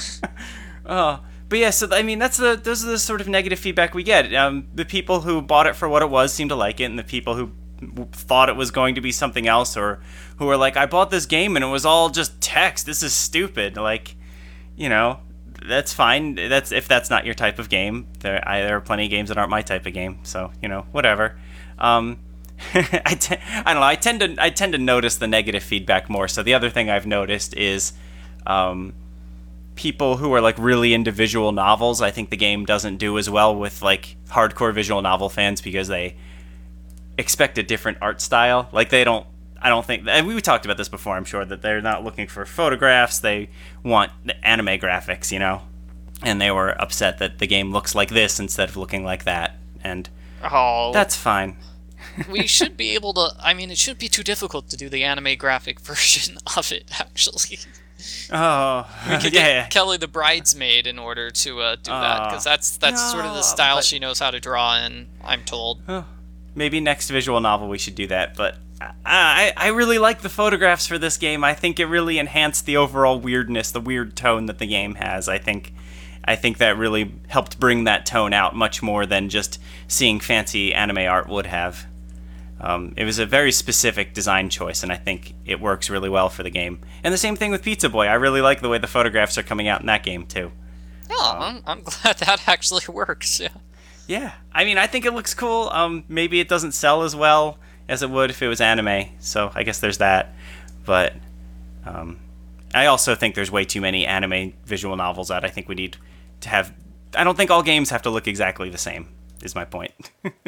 A: Oh, but yeah. So I mean, that's the those are the sort of negative feedback we get. Um, the people who bought it for what it was seem to like it, and the people who thought it was going to be something else, or who were like, I bought this game and it was all just text. This is stupid. Like, you know, that's fine. That's if that's not your type of game. There, I, there are plenty of games that aren't my type of game. So you know, whatever. Um, I, te- I don't know. I tend to I tend to notice the negative feedback more. So the other thing I've noticed is, um, people who are like really into visual novels. I think the game doesn't do as well with like hardcore visual novel fans because they expect a different art style. Like they don't. I don't think. And we talked about this before. I'm sure that they're not looking for photographs. They want the anime graphics, you know. And they were upset that the game looks like this instead of looking like that. And
B: Oh,
A: that's fine.
B: we should be able to. I mean, it shouldn't be too difficult to do the anime graphic version of it. Actually,
A: Oh,
B: we could
A: yeah.
B: get Kelly the bridesmaid in order to uh, do that because that's that's sort of the
A: no,
B: style
A: but-
B: she knows how to draw in. I'm told.
A: Maybe next visual novel we should do that, but I, I I really like the photographs for this game. I think it really enhanced the overall weirdness, the weird tone that the game has. I think I think that really helped bring that tone out much more than just seeing fancy anime art would have. Um, it was a very specific design choice, and I think it works really well for the game. And the same thing with Pizza Boy. I really like the way the photographs are coming out in that game, too.
B: Oh,
A: Um,
B: I'm, I'm glad that actually works. Yeah.
A: yeah, I mean, I think it looks cool. Um, maybe it doesn't sell as well as it would if it was anime, so I guess there's that. But um, I also think there's way too many anime visual novels out. I think we need to have... I don't think all games have to look exactly the same, is my point.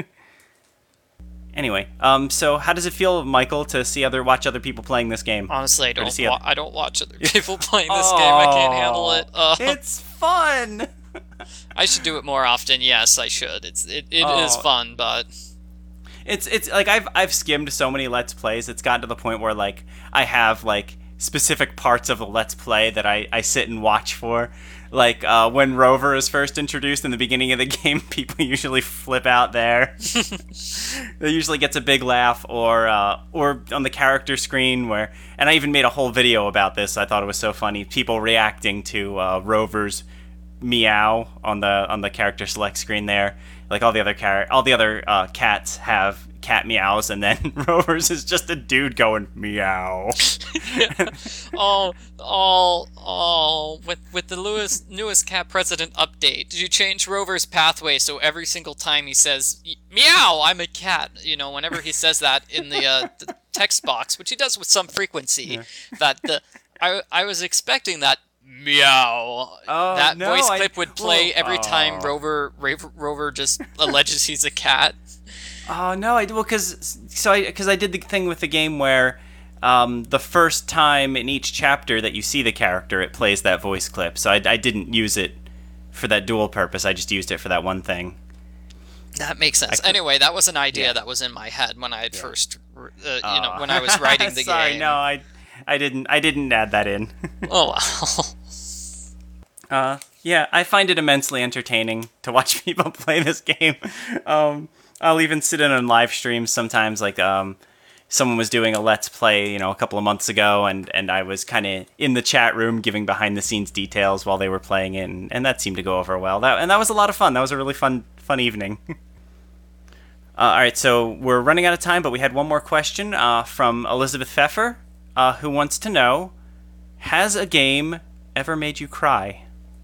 A: Anyway, um, so how does it feel, Michael, to see other watch other people playing this game?
B: Honestly, I
A: Or to
B: don't.
A: see
B: Wa-
A: other-
B: I don't watch other people playing this game. I can't handle it. Uh,
A: It's fun.
B: I should do it more often. Yes, I should. It's it, it
A: Oh.
B: is fun, but
A: It's it's like I've I've skimmed so many Let's Plays. It's gotten to the point where like I have like specific parts of the Let's Play that I, I sit and watch for. Like uh, when Rover is first introduced in the beginning of the game, people usually flip out there. It usually gets a big laugh, or uh, or on the character screen where, and I even made a whole video about this. I thought it was so funny. People reacting to uh, Rover's meow on the on the character select screen there. Like all the other car- all the other uh, cats have cat meows, and then Rover's is just a dude going meow.
B: oh, oh, oh! With with the Lewis, newest Cat President update, did you change Rover's pathway so every single time he says "meow, I'm a cat"? You know, whenever he says that in the, uh, the text box, which he does with some frequency,
A: Yeah.
B: that the I I was expecting that meow.
A: Oh,
B: that
A: no,
B: voice
A: I-
B: clip would play
A: well,
B: every time
A: aw.
B: Rover Rover, Rover just alleges he's a cat.
A: Oh no, I well because so I because I did the thing with the game where um, the first time in each chapter that you see the character, it plays that voice clip. So I, I didn't use it for that dual purpose. I just used it for that one thing.
B: That makes sense.
A: could-
B: Anyway, that was an idea
A: Yeah.
B: that was in my head when I had
A: Yeah.
B: first, uh, you know,
A: Oh.
B: when I was writing the
A: Sorry,
B: game.
A: no, I I didn't I didn't add that in.
B: Oh well.
A: Uh, yeah, I find it immensely entertaining to watch people play this game. Um, I'll even sit in on live streams sometimes, like um, someone was doing a Let's Play, you know, a couple of months ago, and, and I was kind of in the chat room giving behind-the-scenes details while they were playing it, and, and that seemed to go over well. That And that was a lot of fun. That was a really fun fun evening. uh, all right, so we're running out of time, but we had one more question uh, from Elizabeth Pfeffer, uh, who wants to know, has a game ever made you cry?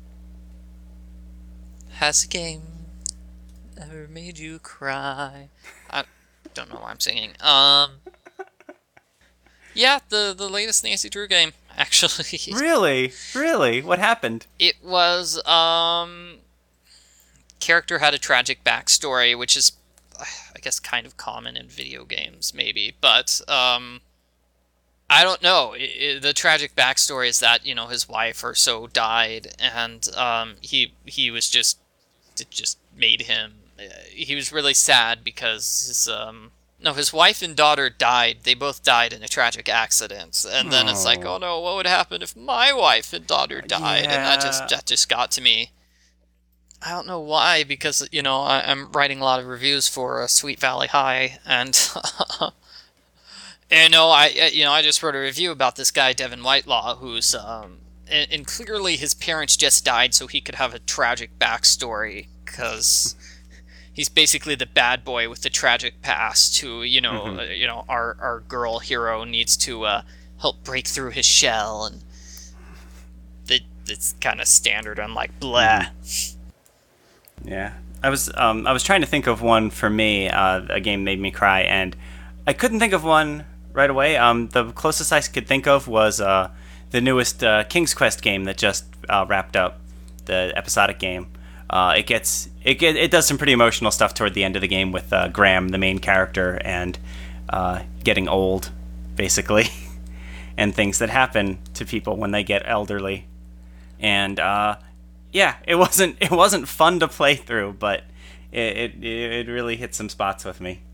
B: Has a game ever made you cry? I don't know why I'm singing. Um. Yeah, the the latest Nancy Drew game, actually.
A: Really? Really? What happened?
B: It was, um... character had a tragic backstory, which is, I guess, kind of common in video games, maybe. But, um... I don't know. I I the tragic backstory is that, you know, his wife or so died, and, um, he, he was just... It just made him... Uh, he was really sad because his, um... No, his wife and daughter died. They both died in a tragic accident. And then it's like,
A: Oh.
B: oh no, what would happen if my wife and daughter died? And that just
A: Yeah.
B: that just got to me. I don't know why, because, you know, I, I'm writing a lot of reviews for uh, Sweet Valley High, and... and, you know, I, I- you know, I just wrote a review about this guy, Devin Whitelaw, who's, um... And, and clearly his parents just died so he could have a tragic backstory, because... He's basically the bad boy with the tragic past who, you know,
A: Mhm.
B: uh, you know, our, our girl hero needs to uh, help break through his shell, and it, it's kind of standard. I'm like, blah.
A: Yeah. I was um, I was trying to think of one for me. Uh, a game made me cry, and I couldn't think of one right away. Um, the closest I could think of was uh, the newest uh, King's Quest game that just uh, wrapped up, the episodic game. Uh, it gets it get, it does some pretty emotional stuff toward the end of the game with uh, Graham, the main character, and uh, getting old, basically, and things that happen to people when they get elderly. And uh, yeah, it wasn't it wasn't fun to play through, but it it, it really hit some spots with me.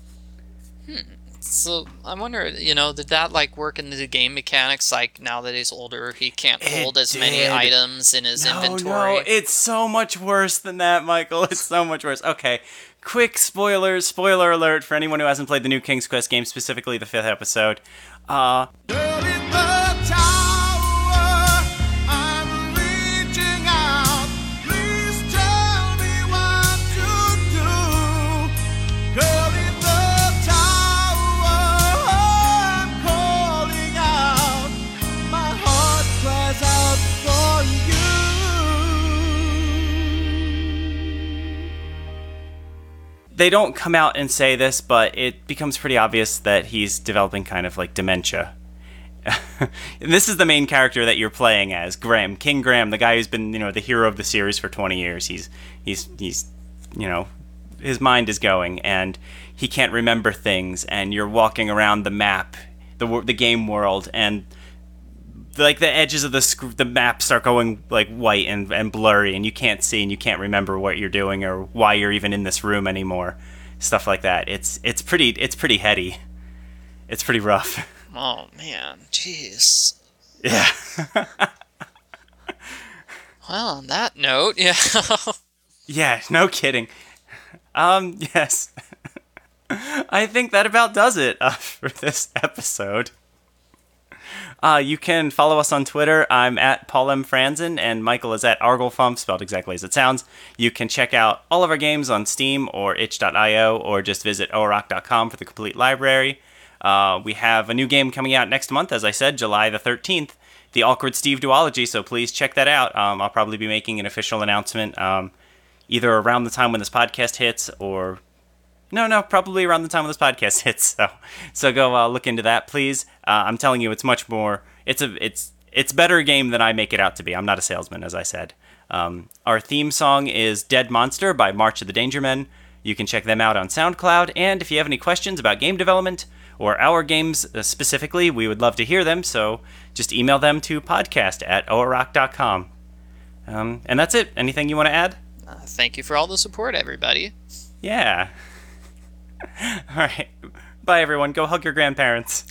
B: So I wonder, you know, did that like work into the game mechanics? Like now that he's older, he can't
A: It
B: hold as many
A: did.
B: items in his
A: No,
B: inventory.
A: no, it's so much worse than that, Michael. It's so much worse. Okay, quick spoilers. Spoiler alert for anyone who hasn't played the new King's Quest game, specifically the fifth episode. Uh,
C: Girl in the tower, I'm reaching out. Please tell me what to do. Girl in the tower, I'm calling out. My heart cries out for
A: they don't come out and say this, but it becomes pretty obvious that he's developing kind of like dementia. And this is the main character that you're playing as, Graham, King Graham, the guy who's been, you know, the hero of the series for twenty years. He's, he's, he's, you know, his mind is going, and he can't remember things. And you're walking around the map, the the game world, and like the edges of the sc- the map start going like white and, and blurry, and you can't see and you can't remember what you're doing or why you're even in this room anymore. Stuff like that. It's it's pretty it's pretty heady. It's pretty rough.
B: Oh man, jeez.
A: Yeah.
B: Well, on that note, yeah.
A: Yeah, no kidding. Um, yes. I think that about does it uh, for this episode. Uh, you can follow us on Twitter. I'm at Paul M. Franzen, and Michael is at Arglefump, spelled exactly as it sounds. You can check out all of our games on Steam or itch dot io, or just visit oarock dot com for the complete library. Uh, we have a new game coming out next month, as I said, July the thirteenth, the Awkward Steve Duology, so please check that out. Um, I'll probably be making an official announcement um, either around the time when this podcast hits, or... No, no, probably around the time when this podcast hits, so so go uh, look into that, please. Uh, I'm telling you, it's much more... It's a it's it's better game than I make it out to be. I'm not a salesman, as I said. Um, our theme song is Dead Monster by March of the Danger Men. You can check them out on SoundCloud, and if you have any questions about game development, or our games specifically, we would love to hear them, so just email them to podcast at oarock dot com. Um, and that's it. Anything you want to add?
B: Uh, thank you for all the support, everybody.
A: Yeah. All right. Bye, everyone. Go hug your grandparents.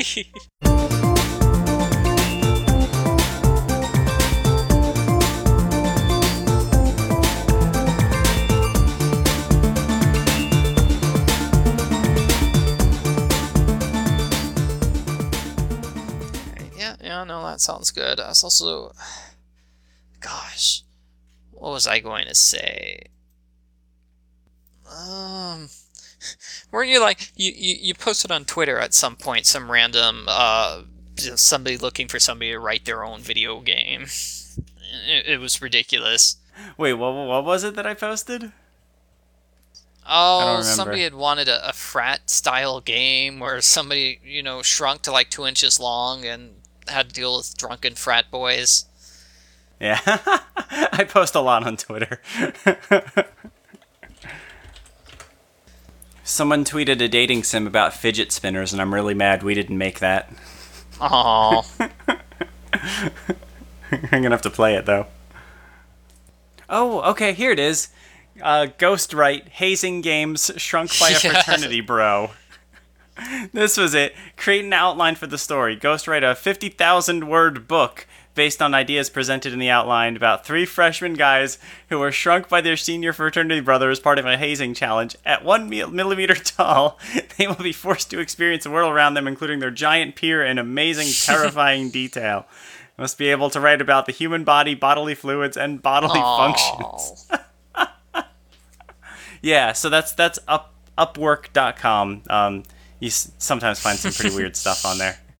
B: Yeah, yeah, no, that sounds good. I was also... Gosh, what was I going to say? Um... Weren't you like... You, you, you posted on Twitter at some point some random... Uh, somebody looking for somebody to write their own video game. It, it was ridiculous.
A: Wait, what, what was it that I posted?
B: Oh, somebody had wanted a, a frat-style game where somebody, you know, shrunk to like two inches long and had to deal with drunken frat boys.
A: Yeah, I post a lot on Twitter. Someone tweeted a dating sim about fidget spinners, and I'm really mad we didn't make that.
B: Oh.
A: I'm gonna have to play it, though. Oh, okay, here it is. Uh, Ghostwrite, hazing games, shrunk by a
B: Yeah.
A: fraternity bro. This was it. Create an outline for the story. Ghostwrite a fifty thousand word book based on ideas presented in the outline about three freshman guys who were shrunk by their senior fraternity brother as part of a hazing challenge. At one millimeter tall, they will be forced to experience the world around them, including their giant peer in amazing, terrifying detail. Must be able to write about the human body, bodily fluids, and bodily functions. Yeah, so that's that's up upwork dot com. Um, you s- sometimes find some pretty weird stuff on there.